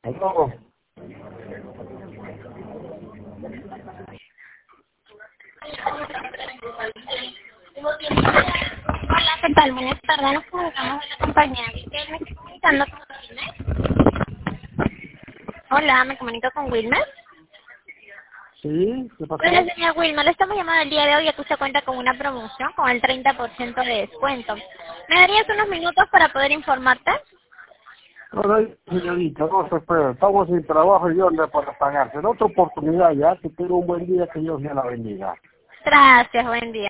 Aló. Hola, ¿qué tal? Buenas tardes. Nos comunicamos de la compañía. Me estoy comunicando con Wilmer. Hola, me comunico con Wilmer. Sí, ¿qué Hola, pasó? señor Wilmer. Le estamos llamando el día de hoy ya que usted cuenta con una promoción con el 30% de descuento. ¿Me darías unos minutos para poder informarte? No, no, señorita, no se espere. Estamos sin trabajo y yo ando para pagarse. En otra oportunidad ya, que tenga un buen día, que Dios me la bendiga. Gracias, buen día.